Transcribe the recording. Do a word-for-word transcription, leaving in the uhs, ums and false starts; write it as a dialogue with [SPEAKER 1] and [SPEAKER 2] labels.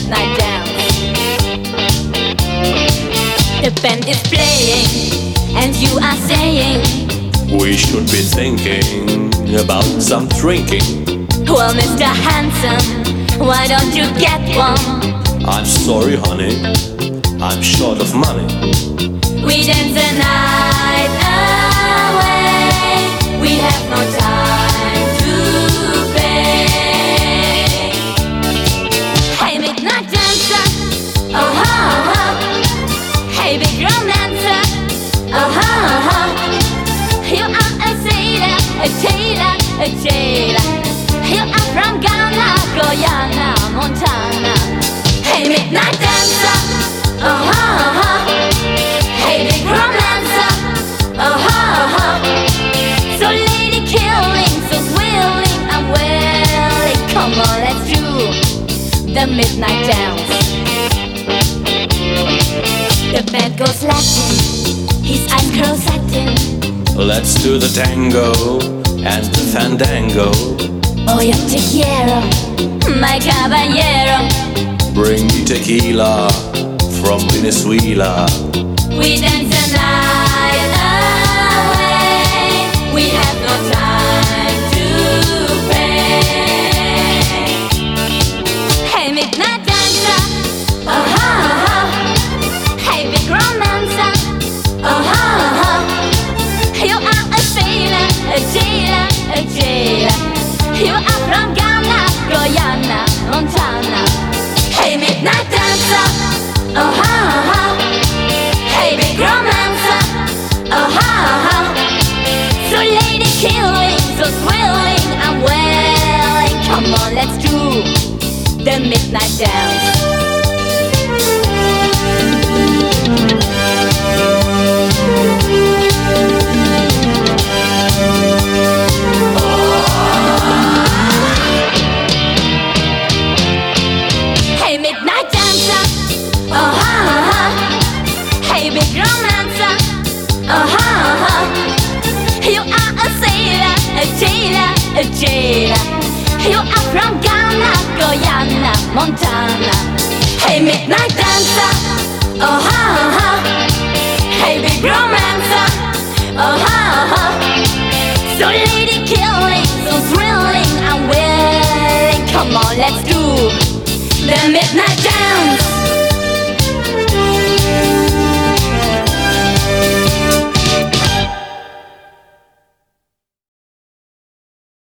[SPEAKER 1] midnight dance. The band is playing, and you are saying
[SPEAKER 2] we should be thinking about some drinking.
[SPEAKER 1] well, Mister Handsome, why don't you get one?
[SPEAKER 2] I'm sorry, honey, I'm short of money.
[SPEAKER 1] We dance the night away, we have no time to pay. Hey, midnight dancer, oh ha ha. Hey, big romancer, oh ha ha. You are a sailor, a tailor, a jailer. You are from Ghana, Guyana, Montana. Hey, midnight dancer, oh ha ha. Hey, big romancer, oh ha ha. So lady killing, so willing and willing. Come on, let's do the midnight dance. The band goes Latin, his eyes curl satin.
[SPEAKER 2] Let's do the tango and the fandango.
[SPEAKER 1] Oh, yo te quiero, my caballero.
[SPEAKER 2] Bring me tequila from Venezuela.
[SPEAKER 1] We dance the night away, we have no time to pay. Hey, midnight dancer, oh ha ha. Hey, big romancer, oh ha ha. You are a sailor, a jailer, a jailer. You are from Ghana, Guyana, Montana. Hey, midnight dancer, oh ha ha. Hey, big romancer, oh ha ha. So lady killing, so thrilling and willing. Come on, let's do the midnight dance. Hey, midnight dancer, oh ha ha. Hey, big romancer, oh ha ha. You are a sailor, a jailer, a jailer. You are from Ghana, Guyana, Montana. Hey, midnight dancer, oh ha ha. Hey, big romancer, oh ha ha. So lady killing, so thrilling and willing. Come on, let's do the midnight dance.